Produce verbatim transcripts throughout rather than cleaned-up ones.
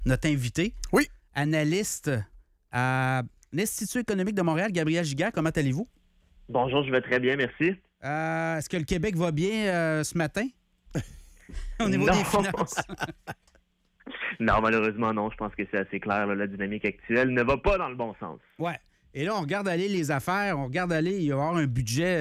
notre invité. Oui. Analyste à l'Institut économique de Montréal, Gabriel Giguère. Comment allez-vous? Bonjour, je vais très bien, merci. Euh, est-ce que le Québec va bien euh, ce matin? Au niveau Non. des finances? Non, malheureusement, non. Je pense que c'est assez clair. Là, la dynamique actuelle ne va pas dans le bon sens. Ouais. Et là, on regarde aller les affaires, on regarde aller, il va y avoir un budget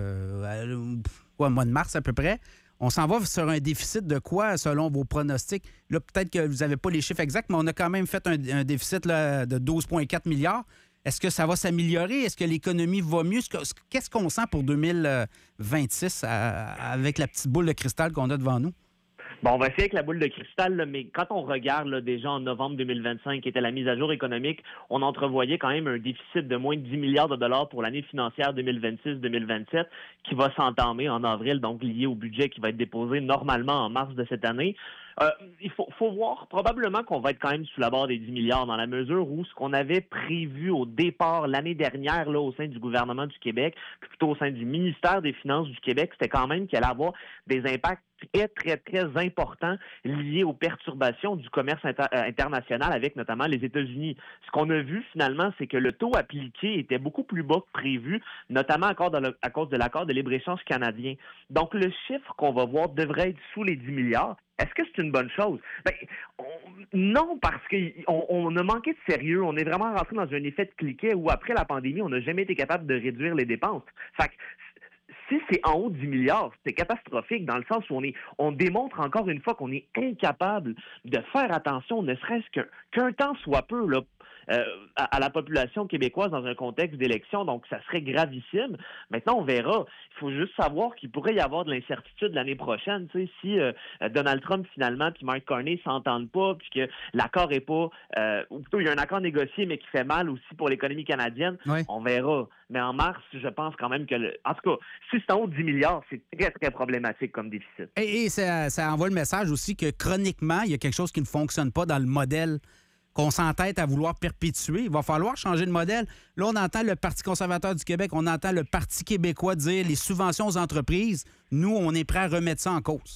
euh, au mois de mars à peu près. On s'en va sur un déficit de quoi, selon vos pronostics? Là, peut-être que vous n'avez pas les chiffres exacts, mais on a quand même fait un, un déficit là, de douze virgule quatre milliards. Est-ce que ça va s'améliorer? Est-ce que l'économie va mieux? Qu'est-ce qu'on sent pour deux mille vingt-six à, avec la petite boule de cristal qu'on a devant nous? Bon, on va essayer avec la boule de cristal, là, mais quand on regarde là, déjà en novembre deux mille vingt-cinq, qui était la mise à jour économique, on entrevoyait quand même un déficit de moins de dix milliards de dollars pour l'année financière deux mille vingt-six deux mille vingt-sept, qui va s'entamer en avril, donc lié au budget qui va être déposé normalement en mars de cette année. Euh, il faut, faut voir probablement qu'on va être quand même sous la barre des dix milliards dans la mesure où ce qu'on avait prévu au départ l'année dernière là, au sein du gouvernement du Québec, puis plutôt au sein du ministère des Finances du Québec, c'était quand même qu'il allait avoir des impacts très, très, très importants liés aux perturbations du commerce inter- international avec notamment les États-Unis. Ce qu'on a vu finalement, c'est que le taux appliqué était beaucoup plus bas que prévu, notamment à cause de, le, à cause de l'accord de libre-échange canadien. Donc le chiffre qu'on va voir devrait être sous les dix milliards. Est-ce que c'est une bonne chose? Ben, on, non, parce qu'on on a manqué de sérieux. On est vraiment rentré dans un effet de cliquet où, après la pandémie, on n'a jamais été capable de réduire les dépenses. Fait que, si c'est en haut de dix milliards, c'est catastrophique dans le sens où on est, on démontre encore une fois qu'on est incapable de faire attention, ne serait-ce qu'un, qu'un temps soit peu, là, Euh, à, à la population québécoise dans un contexte d'élection, donc ça serait gravissime. Maintenant, on verra. Il faut juste savoir qu'il pourrait y avoir de l'incertitude l'année prochaine. Tu sais, si euh, Donald Trump, finalement, puis Mark Carney s'entendent pas, puis que l'accord est pas... Euh, ou plutôt, il y a un accord négocié, mais qui fait mal aussi pour l'économie canadienne, Oui. On verra. Mais en mars, je pense quand même que... Le, en tout cas, si c'est en haut de dix milliards, c'est très, très problématique comme déficit. Et, et ça, ça envoie le message aussi que, chroniquement, il y a quelque chose qui ne fonctionne pas dans le modèle qu'on s'entête à vouloir perpétuer. Il va falloir changer de modèle. Là, on entend le Parti conservateur du Québec, on entend le Parti québécois dire les subventions aux entreprises. Nous, on est prêt à remettre ça en cause.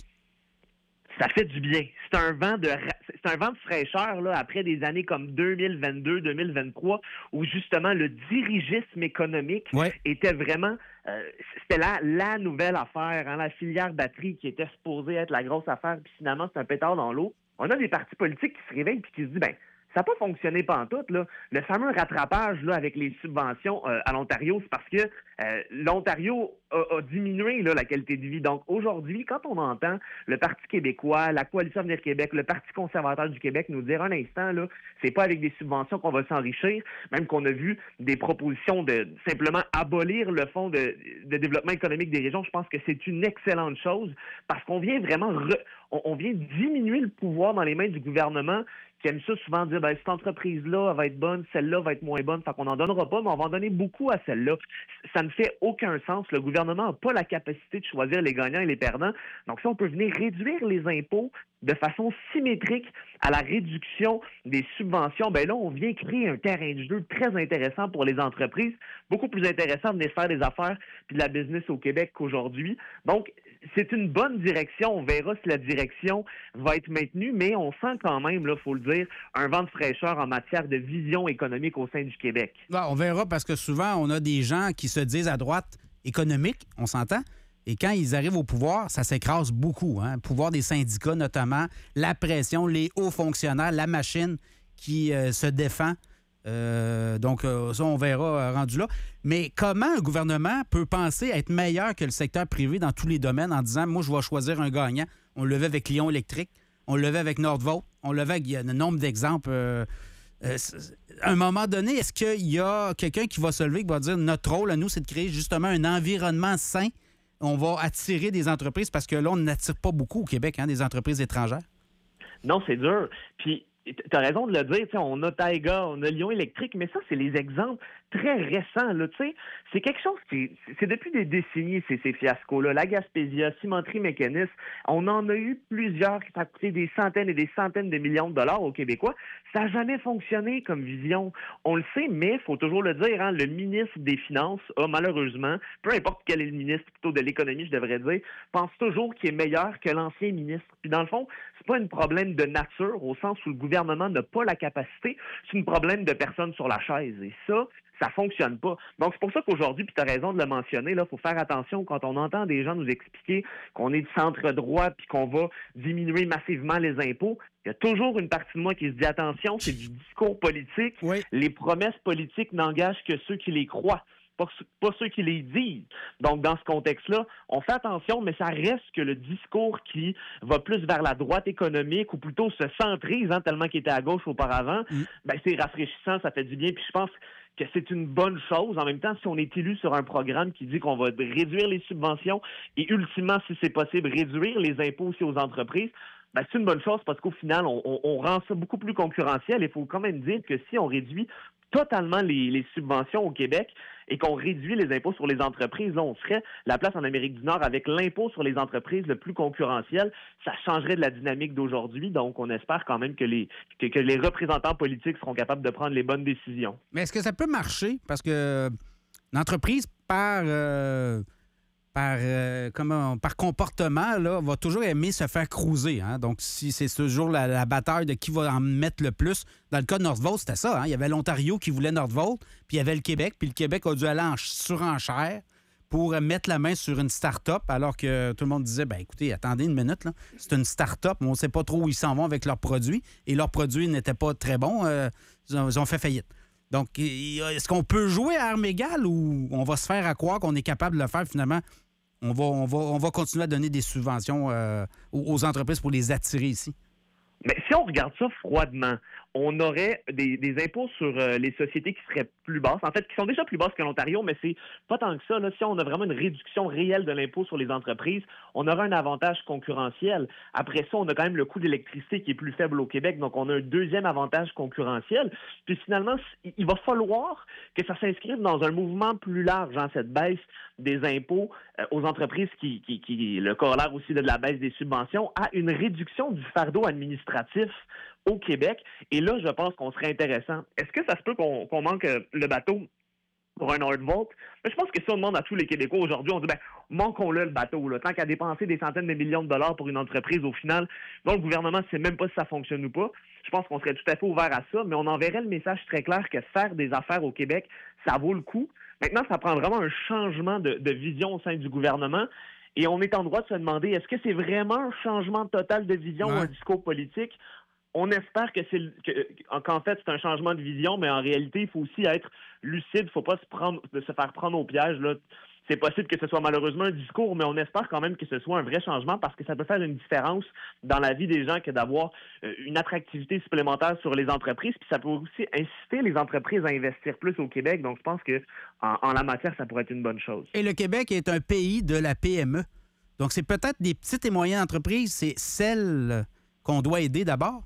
Ça fait du bien. C'est un vent de c'est un vent de fraîcheur là, après des années comme deux mille vingt-deux deux mille vingt-trois où justement le dirigisme économique ouais. était vraiment euh, c'était la, la nouvelle affaire, hein, la filière batterie qui était supposée être la grosse affaire, puis finalement c'est un pétard dans l'eau. On a des partis politiques qui se réveillent et qui se disent ben ça n'a pas fonctionné pantoute, là. Le fameux rattrapage là, avec les subventions euh, à l'Ontario, c'est parce que euh, l'Ontario a, a diminué là, la qualité de vie. Donc aujourd'hui, quand on entend le Parti québécois, la Coalition Avenir Québec, le Parti conservateur du Québec nous dire un instant, là, c'est pas avec des subventions qu'on va s'enrichir, même qu'on a vu des propositions de simplement abolir le Fonds de, de développement économique des régions, je pense que c'est une excellente chose parce qu'on vient vraiment re, on, on vient diminuer le pouvoir dans les mains du gouvernement qui aime ça souvent dire ben, cette entreprise-là va être bonne, celle-là va être moins bonne, fait qu'on n'en donnera pas, mais on va en donner beaucoup à celle-là. Ça ne fait aucun sens. Le gouvernement n'a pas la capacité de choisir les gagnants et les perdants. Donc, si on peut venir réduire les impôts de façon symétrique à la réduction des subventions, ben là, on vient créer un terrain de jeu très intéressant pour les entreprises, beaucoup plus intéressant de venir faire des affaires puis de la business au Québec qu'aujourd'hui. Donc, c'est une bonne direction. On verra si la direction va être maintenue, mais on sent quand même, là, faut le dire, un vent de fraîcheur en matière de vision économique au sein du Québec. Ouais, on verra parce que souvent, on a des gens qui se disent à droite économique, on s'entend, et quand ils arrivent au pouvoir, ça s'écrase beaucoup. Hein? Le pouvoir des syndicats notamment, la pression, les hauts fonctionnaires, la machine qui euh, se défend. Euh, donc, euh, ça, on verra euh, rendu là. Mais comment un gouvernement peut penser être meilleur que le secteur privé dans tous les domaines en disant, moi, je vais choisir un gagnant. On le fait avec Lion Électrique, on le fait avec Nordvolt, on le fait avec, il y a un nombre d'exemples. Euh, euh, à un moment donné, est-ce qu'il y a quelqu'un qui va se lever et qui va dire, notre rôle à nous, c'est de créer justement un environnement sain. On va attirer des entreprises parce que là, on n'attire pas beaucoup au Québec, hein, des entreprises étrangères. Non, c'est dur. Puis, tu as raison de le dire, on a Taiga, on a Lion Électrique, mais ça, c'est les exemples très récent, là, tu sais. C'est quelque chose qui... C'est depuis des décennies, ces, ces fiascos-là. La Gaspésia, Cimenterie Mécanisme, on en a eu plusieurs qui ont coûté des centaines et des centaines de millions de dollars aux Québécois. Ça n'a jamais fonctionné comme vision. On le sait, mais il faut toujours le dire, hein, le ministre des Finances a malheureusement, peu importe quel est le ministre, plutôt de l'économie, je devrais dire, pense toujours qu'il est meilleur que l'ancien ministre. Puis dans le fond, c'est pas un problème de nature, au sens où le gouvernement n'a pas la capacité, c'est un problème de personne sur la chaise. Et ça, ça fonctionne pas. Donc, c'est pour ça qu'aujourd'hui, puis tu as raison de le mentionner, il faut faire attention quand on entend des gens nous expliquer qu'on est de centre-droit puis qu'on va diminuer massivement les impôts. Il y a toujours une partie de moi qui se dit, attention, c'est du discours politique. Oui. Les promesses politiques n'engagent que ceux qui les croient. Pas, pas ceux qui les disent. Donc, dans ce contexte-là, on fait attention, mais ça reste que le discours qui va plus vers la droite économique, ou plutôt se centrise, hein, tellement qu'il était à gauche auparavant, mm. ben, c'est rafraîchissant, ça fait du bien. Puis je pense que c'est une bonne chose. En même temps, si on est élu sur un programme qui dit qu'on va réduire les subventions et ultimement, si c'est possible, réduire les impôts aussi aux entreprises, ben, c'est une bonne chose parce qu'au final, on, on, on rend ça beaucoup plus concurrentiel. Il faut quand même dire que si on réduit totalement les, les subventions au Québec et qu'on réduit les impôts sur les entreprises, là, on serait la place en Amérique du Nord avec l'impôt sur les entreprises le plus concurrentiel. Ça changerait de la dynamique d'aujourd'hui. Donc, on espère quand même que les, que, que les représentants politiques seront capables de prendre les bonnes décisions. Mais est-ce que ça peut marcher? Parce que l'entreprise, par... Euh... Par, euh, comment, par comportement, là, va toujours aimer se faire cruiser. Hein? Donc, si c'est toujours la, la bataille de qui va en mettre le plus. Dans le cas de Northvolt, c'était ça. Hein? Il y avait l'Ontario qui voulait Northvolt, puis il y avait le Québec, puis le Québec a dû aller en surenchère pour mettre la main sur une start-up, alors que tout le monde disait, ben écoutez, attendez une minute, là. C'est une start-up, mais on ne sait pas trop où ils s'en vont avec leurs produits, et leurs produits n'étaient pas très bons. Euh, ils, ont, ils ont fait faillite. Donc, est-ce qu'on peut jouer à armes égales ou on va se faire à croire qu'on est capable de le faire finalement? On va, on va, on va continuer à donner des subventions euh, aux entreprises pour les attirer ici. Mais si on regarde ça froidement, on aurait des, des impôts sur euh, les sociétés qui seraient plus basses, en fait, qui sont déjà plus basses que l'Ontario, mais c'est pas tant que ça. Là. Si on a vraiment une réduction réelle de l'impôt sur les entreprises, on aura un avantage concurrentiel. Après ça, on a quand même le coût d'électricité qui est plus faible au Québec, donc on a un deuxième avantage concurrentiel. Puis finalement, il va falloir que ça s'inscrive dans un mouvement plus large, hein, cette baisse des impôts euh, aux entreprises qui, qui, qui, le corollaire aussi de la baisse des subventions, à une réduction du fardeau administratif au Québec. Et là, je pense qu'on serait intéressant. Est-ce que ça se peut qu'on, qu'on manque le bateau pour un Northvolt? Mais je pense que si on demande à tous les Québécois aujourd'hui, on dit, ben, manquons-le le bateau, là. Tant qu'à dépenser des centaines de millions de dollars pour une entreprise, au final, dont le gouvernement ne sait même pas si ça fonctionne ou pas. Je pense qu'on serait tout à fait ouvert à ça, mais on enverrait le message très clair que faire des affaires au Québec, ça vaut le coup. Maintenant, ça prend vraiment un changement de, de vision au sein du gouvernement. Et on est en droit de se demander, est-ce que c'est vraiment un changement total de vision, ouais, ou un discours politique? On espère que c'est que, qu'en fait, c'est un changement de vision, mais en réalité, il faut aussi être lucide. Il ne faut pas se, prendre, se faire prendre au piège, là. C'est possible que ce soit malheureusement un discours, mais on espère quand même que ce soit un vrai changement parce que ça peut faire une différence dans la vie des gens que d'avoir une attractivité supplémentaire sur les entreprises. Puis ça peut aussi inciter les entreprises à investir plus au Québec. Donc, je pense que en, en la matière, ça pourrait être une bonne chose. Et le Québec est un pays de la P M E. Donc, c'est peut-être des petites et moyennes entreprises, c'est celles qu'on doit aider d'abord?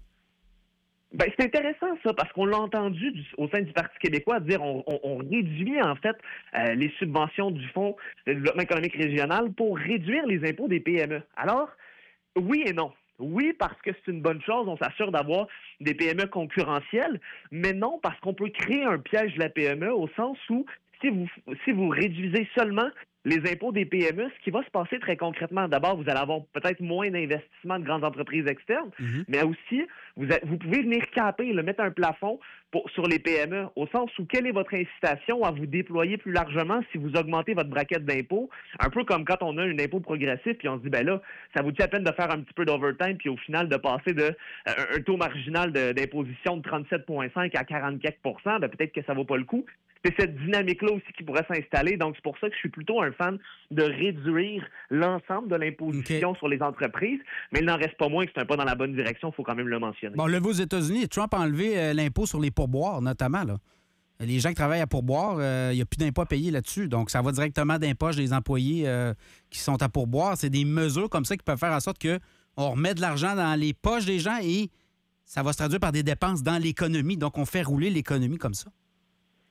Ben, c'est intéressant, ça, parce qu'on l'a entendu du, au sein du Parti québécois dire on, on, on réduit, en fait, euh, les subventions du Fonds de développement économique régional pour réduire les impôts des P M E. Alors, oui et non. Oui, parce que c'est une bonne chose, on s'assure d'avoir des P M E concurrentielles, mais non, parce qu'on peut créer un piège de la P M E au sens où, si vous, si vous réduisez seulement les impôts des P M E, ce qui va se passer très concrètement, d'abord, vous allez avoir peut-être moins d'investissements de grandes entreprises externes, mm-hmm. mais aussi, vous, a, vous pouvez venir caper, le mettre un plafond pour, sur les P M E, au sens où quelle est votre incitation à vous déployer plus largement si vous augmentez votre braquette d'impôts, un peu comme quand on a un impôt progressif, puis on se dit, ben là, ça vous dit à peine de faire un petit peu d'overtime, puis au final, de passer de euh, un taux marginal de, d'imposition de trente-sept virgule cinq à quarante-quatre pour cent, ben peut-être que ça vaut pas le coup. C'est cette dynamique-là aussi qui pourrait s'installer. Donc, c'est pour ça que je suis plutôt un fan de réduire l'ensemble de l'imposition okay. sur les entreprises. Mais il n'en reste pas moins que c'est un pas dans la bonne direction. Il faut quand même le mentionner. Bon, on l'a vu aux États-Unis. Trump a enlevé euh, l'impôt sur les pourboires, notamment. Là. Les gens qui travaillent à pourboire, il euh, n'y a plus d'impôt à payer là-dessus. Donc, ça va directement dans les poches des employés euh, qui sont à pourboire. C'est des mesures comme ça qui peuvent faire en sorte qu'on remet de l'argent dans les poches des gens et ça va se traduire par des dépenses dans l'économie. Donc, on fait rouler l'économie comme ça.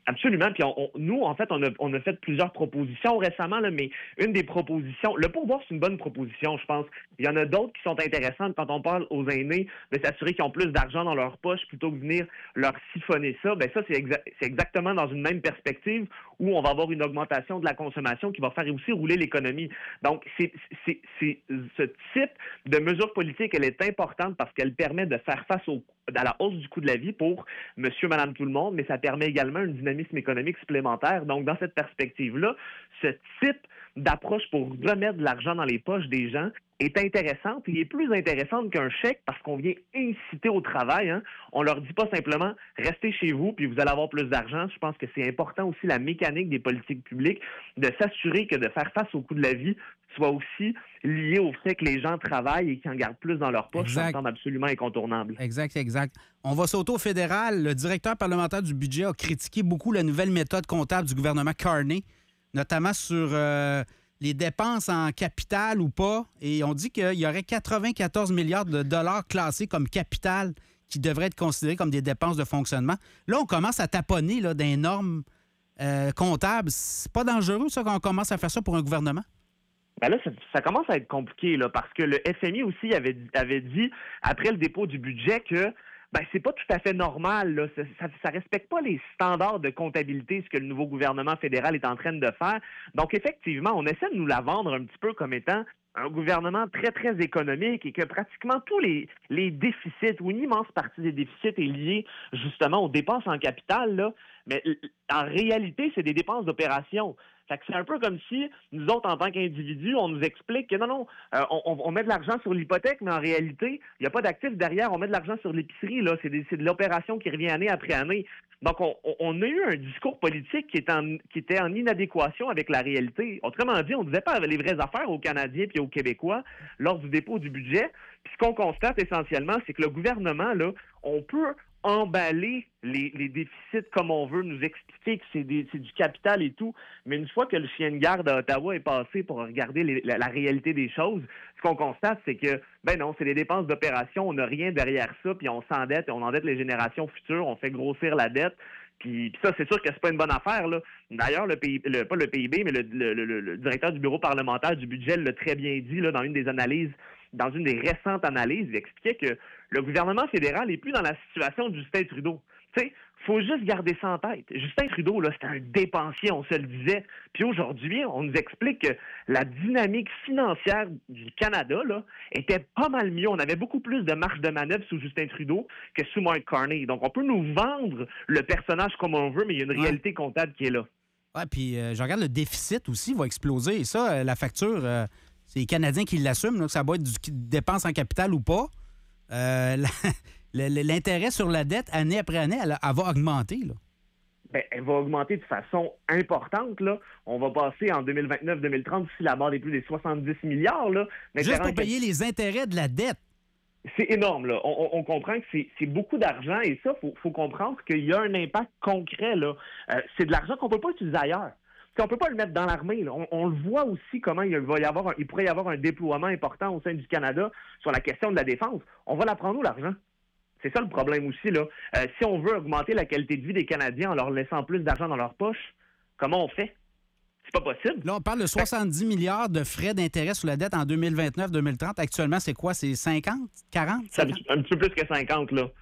Absolument. Puis on, on, nous, en fait, on a, on a fait plusieurs propositions récemment, là, mais une des propositions, le pourboire, c'est une bonne proposition, je pense. Il y en a d'autres qui sont intéressantes quand on parle aux aînés, de s'assurer qu'ils ont plus d'argent dans leur poche plutôt que de venir leur siphonner ça. Bien, ça, c'est, exa- c'est exactement dans une même perspective où on va avoir une augmentation de la consommation qui va faire aussi rouler l'économie. Donc, c'est, c'est, c'est ce type de mesure politique, elle est importante parce qu'elle permet de faire face au, à la hausse du coût de la vie pour monsieur, madame, tout le monde, mais ça permet également une dynamisme économique supplémentaire. Donc, dans cette perspective-là, ce type d'approche pour remettre de l'argent dans les poches des gens est intéressante et est plus intéressante qu'un chèque parce qu'on vient inciter au travail. Hein. On leur dit pas simplement « restez chez vous puis vous allez avoir plus d'argent ». Je pense que c'est important aussi la mécanique des politiques publiques de s'assurer que de faire face au coût de la vie soit aussi lié au fait que les gens travaillent et qu'ils en gardent plus dans leur poche. Ça me semble absolument incontournable. Exact, exact. On va sauter au fédéral. Le directeur parlementaire du budget a critiqué beaucoup la nouvelle méthode comptable du gouvernement Carney, notamment sur euh, les dépenses en capital ou pas. Et on dit qu'il y aurait quatre-vingt-quatorze milliards de dollars classés comme capital qui devraient être considérés comme des dépenses de fonctionnement. Là, on commence à taponner là, des normes euh, comptables. C'est pas dangereux, ça, quand on commence à faire ça pour un gouvernement? Ben là, ça, ça commence à être compliqué, là, parce que le F M I aussi avait, avait dit, après le dépôt du budget, que ben c'est pas tout à fait normal, là. Ça, ça, ça respecte pas les standards de comptabilité, ce que le nouveau gouvernement fédéral est en train de faire. Donc, effectivement, on essaie de nous la vendre un petit peu comme étant un gouvernement très, très économique et que pratiquement tous les, les déficits, ou une immense partie des déficits est liée justement aux dépenses en capital, là. Mais en réalité, c'est des dépenses d'opération. Fait que c'est un peu comme si, nous autres, en tant qu'individus, on nous explique que non, non, euh, on, on met de l'argent sur l'hypothèque, mais en réalité, il n'y a pas d'actifs derrière, on met de l'argent sur l'épicerie, là. C'est, des, c'est de l'opération qui revient année après année. Donc, on, on a eu un discours politique qui, est en, qui était en inadéquation avec la réalité. Autrement dit, on ne disait pas les vraies affaires aux Canadiens puis aux Québécois lors du dépôt du budget. Puis ce qu'on constate essentiellement, c'est que le gouvernement, là, on peut emballer les, les déficits comme on veut, nous expliquer que c'est, des, c'est du capital et tout, mais une fois que le chien de garde à Ottawa est passé pour regarder les, la, la réalité des choses, ce qu'on constate, c'est que, ben non, c'est des dépenses d'opération, on n'a rien derrière ça, puis on s'endette, et on endette les générations futures, on fait grossir la dette, puis, puis ça, c'est sûr que c'est pas une bonne affaire, là. D'ailleurs, le P I B, le, pas le P I B, mais le, le, le, le directeur du bureau parlementaire du budget l'a très bien dit, là, dans une des analyses, dans une des récentes analyses, il expliquait que le gouvernement fédéral n'est plus dans la situation de Justin Trudeau. Tu sais, faut juste garder ça en tête. Justin Trudeau, là, c'était un dépensier, on se le disait. Puis aujourd'hui, on nous explique que la dynamique financière du Canada, là, était pas mal mieux. On avait beaucoup plus de marge de manœuvre sous Justin Trudeau que sous Mark Carney. Donc, on peut nous vendre le personnage comme on veut, mais il y a une Ouais. réalité comptable qui est là. Oui, puis euh, je regarde le déficit aussi va exploser. Et ça, euh, la facture, euh, c'est les Canadiens qui l'assument, là, que ça va être du dépense en capital ou pas. Euh, la, l'intérêt sur la dette, année après année, elle, elle va augmenter, là. Bien, elle va augmenter de façon importante, là. On va passer en deux mille vingt-neuf deux mille trente si la barre est plus des soixante-dix milliards, là. Juste pour payer les intérêts de la dette. C'est énorme, là. On, on, on comprend que c'est, c'est beaucoup d'argent et ça, il faut, faut comprendre qu'il y a un impact concret, là. Euh, c'est de l'argent qu'on ne peut pas utiliser ailleurs. On ne peut pas le mettre dans l'armée. Là. On, on le voit aussi comment il, va y avoir un, il pourrait y avoir un déploiement important au sein du Canada sur la question de la défense. On va la prendre où, l'argent? C'est ça le problème aussi, là. Euh, si on veut augmenter la qualité de vie des Canadiens en leur laissant plus d'argent dans leur poche, comment on fait? C'est pas possible. Là, on parle de soixante-dix milliards de frais d'intérêt sur la dette en deux mille vingt-neuf deux mille trente. Actuellement, c'est quoi? C'est cinquante? quarante? C'est un, un petit peu plus que cinquante, là.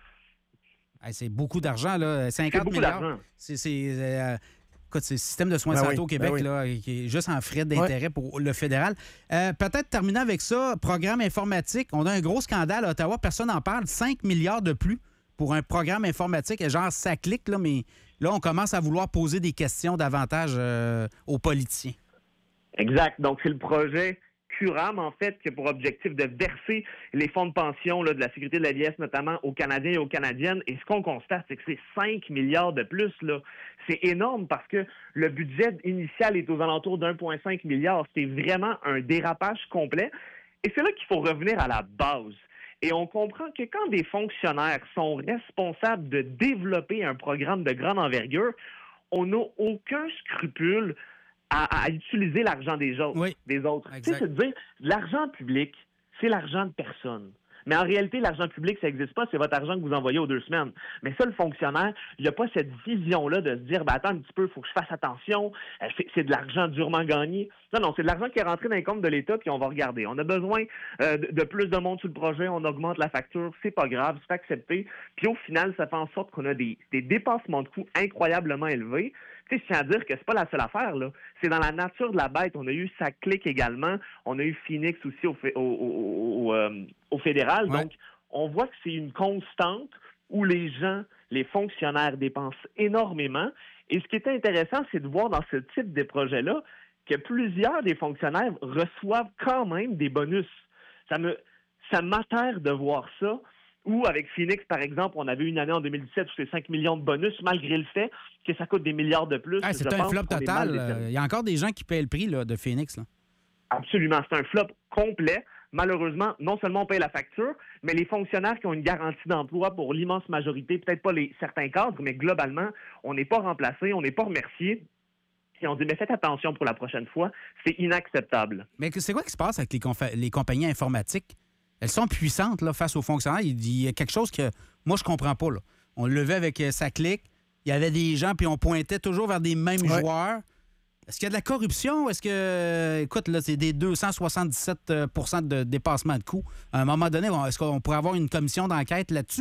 Hey, c'est beaucoup d'argent, là. cinquante c'est beaucoup milliards. D'argent. C'est... c'est euh, Écoute, c'est le système de soins de ben santé oui, au Québec, ben oui. là, qui est juste en frais d'intérêt ouais. pour le fédéral. Euh, peut-être terminer avec ça, programme informatique. On a un gros scandale à Ottawa, personne n'en parle. cinq milliards de plus pour un programme informatique. Genre, ça clique, là, mais là, on commence à vouloir poser des questions davantage euh, aux politiciens. Exact. Donc, c'est le projet Curam, en fait, qui a pour objectif de verser les fonds de pension là, de la Sécurité de la vieillesse, notamment aux Canadiens et aux Canadiennes. Et ce qu'on constate, c'est que c'est cinq milliards de plus, là. C'est énorme parce que le budget initial est aux alentours d'un virgule cinq milliard. C'est vraiment un dérapage complet. Et c'est là qu'il faut revenir à la base. Et on comprend que quand des fonctionnaires sont responsables de développer un programme de grande envergure, on n'a aucun scrupule À, à utiliser l'argent des autres. Oui, des autres. Exact. Tu sais, c'est de dire, l'argent public, c'est l'argent de personne. Mais en réalité, l'argent public, ça n'existe pas. C'est votre argent que vous envoyez aux deux semaines. Mais ça, le fonctionnaire, il n'y a pas cette vision-là de se dire, ben, attends un petit peu, il faut que je fasse attention. C'est, c'est de l'argent durement gagné. Non, non, c'est de l'argent qui est rentré dans les comptes de l'État, puis on va regarder. On a besoin euh, de, de plus de monde sur le projet, on augmente la facture, c'est pas grave, c'est accepté. Puis au final, ça fait en sorte qu'on a des, des dépassements de coûts incroyablement élevés. Tu sais, je tiens à dire que c'est pas la seule affaire, là. C'est dans la nature de la bête. On a eu SACLIC également. On a eu Phoenix aussi au, au, au, au, euh, au fédéral. Ouais. Donc, on voit que c'est une constante où les gens, les fonctionnaires dépensent énormément. Et ce qui est intéressant, c'est de voir dans ce type de projet-là que plusieurs des fonctionnaires reçoivent quand même des bonus. Ça me, ça m'atterre de voir ça. Ou avec Phoenix, par exemple, on avait une année en deux mille dix-sept où c'est cinq millions de bonus, malgré le fait que ça coûte des milliards de plus. Ah, c'est Je un pense flop qu'on est total. mal déterminé. Il y a encore des gens qui paient le prix là, de Phoenix. Là. Absolument. C'est un flop complet. Malheureusement, non seulement on paye la facture, mais les fonctionnaires qui ont une garantie d'emploi pour l'immense majorité, peut-être pas les certains cadres, mais globalement, on n'est pas remplacé, on n'est pas remercié. Et on dit, mais faites attention pour la prochaine fois, c'est inacceptable. Mais c'est quoi qui se passe avec les, confa- les compagnies informatiques? Elles sont puissantes là, face aux fonctionnaires. Il y a quelque chose que moi, je comprends pas. Là. On le levait avec euh, SACLIC. Il y avait des gens, puis on pointait toujours vers des mêmes Ouais. joueurs. Est-ce qu'il y a de la corruption? Est-ce que, euh, écoute, là, c'est des deux cent soixante-dix-sept pour cent de dépassement de coûts. À un moment donné, est-ce qu'on pourrait avoir une commission d'enquête là-dessus?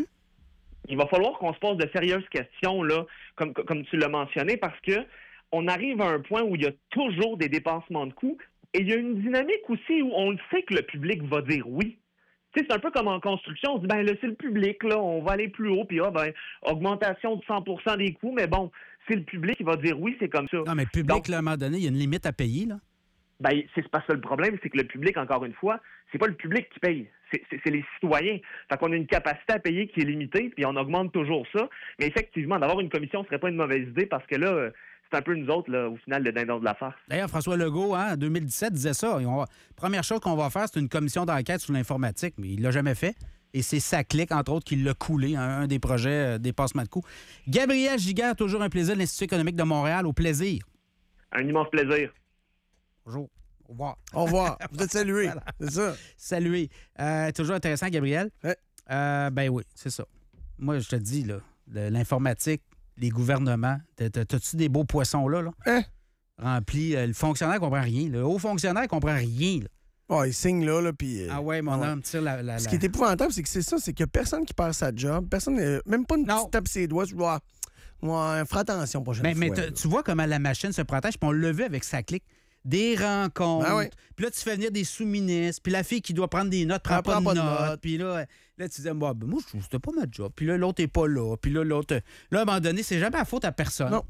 Il va falloir qu'on se pose de sérieuses questions, là, comme, comme tu l'as mentionné, parce que on arrive à un point où il y a toujours des dépassements de coûts. Et il y a une dynamique aussi où on le sait que le public va dire oui. Tu sais, c'est un peu comme en construction, on se dit, ben là, c'est le public, là, on va aller plus haut, puis ah, ben, augmentation de cent pour cent des coûts, mais bon, c'est le public qui va dire oui, c'est comme ça. Non, mais le public, Donc, là, à un moment donné, il y a une limite à payer. Là. ben, c'est pas ça le problème, c'est que le public, encore une fois, c'est pas le public qui paye, c'est, c'est, c'est les citoyens. Fait qu'on a une capacité à payer qui est limitée, puis on augmente toujours ça. Mais effectivement, d'avoir une commission, ce serait pas une mauvaise idée, parce que là, euh, c'est un peu nous autres, là, au final, le dindon de la farce. D'ailleurs, François Legault, hein, en deux mille dix-sept, disait ça. On va- Première chose qu'on va faire, c'est une commission d'enquête sur l'informatique, mais il l'a jamais fait. Et c'est SACLIC, entre autres, qui l'a coulé, hein, un des projets euh, dépassement de coûts. Gabriel Giguère, toujours un plaisir de l'Institut économique de Montréal. Au plaisir. Un immense plaisir. Bonjour. Au revoir. Au revoir. Vous êtes salué. Voilà. C'est ça. Salué. Euh, toujours intéressant, Gabriel. Ouais. Euh, ben oui, c'est ça. Moi, je te dis, là, le- l'informatique, les gouvernements, t'as- t'as- t'as-tu des beaux poissons là, là? Hein? Remplis. euh, le fonctionnaire comprend rien. Le haut fonctionnaire comprend rien. Là. Oh, il signe là, là, puis... euh, Ah ouais, mon ouais. homme, tire la... la- Ce la- qui est épouvantable, c'est que c'est ça, c'est qu'il n'y a personne qui perd sa job. Personne, euh, même pas une Non. petite tape ses doigts. Je dois... Ouais, fais attention prochaine Mais, mais fois. t'as- là. tu vois comment la machine se protège, puis on le vu avec sa clique. Des rencontres. Ben ouais. Puis là, tu fais venir des sous-ministres. Puis la fille qui doit prendre des notes prend Elle pas, prend de, pas de notes. notes. Puis là, là, tu disais, moi, ben, moi, je trouve que c'était pas ma job. Puis là, l'autre est pas là. Puis là, l'autre. Là, à un moment donné, c'est jamais la faute à personne. Non.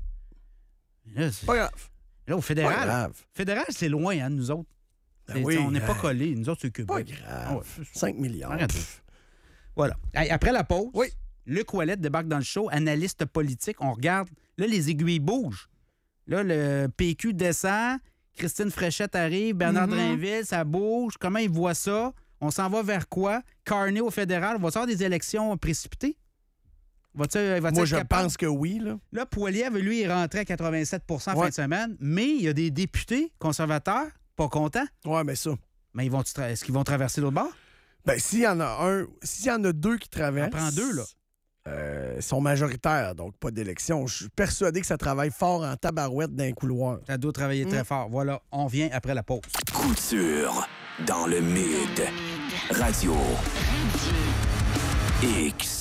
Là, c'est- Pas grave. là, au Pas fédéral. grave. Fédéral, c'est loin, hein, de nous autres. Ben C'est- oui, on n'est pas euh, collés. Nous autres, c'est Québec. Pas grave. Ah ouais. cinq milliards. Arrête. Pff. Voilà. Hey, après la pause, Oui. Luc Ouellette débarque dans le show, analyste politique. On regarde. Là, les aiguilles bougent. Là, le P Q descend. Christine Fréchette arrive. Bernard Mhm. Drainville, ça bouge. Comment ils voient ça? On s'en va vers quoi? Carney au fédéral. Va-t-il y avoir des élections précipitées? Va-t-il, va-t-il Moi, être je capable? pense que oui, là. Là, Poilievre, lui, est rentré à quatre-vingt-sept pour cent fin Ouais. de semaine. Mais il y a des députés conservateurs pas contents. Ouais, mais ça. Mais ils vont, est-ce qu'ils vont traverser l'autre bord? Ben, s'il y en a un, s'il y en a deux qui traversent. Ça prend deux, là. euh, ils sont majoritaires, donc pas d'élection. Je suis persuadé que ça travaille fort en tabarouette d'un couloir. Ça doit travailler très Mm. fort. Voilà, on vient après la pause. Couture dans le Mid. Radio X.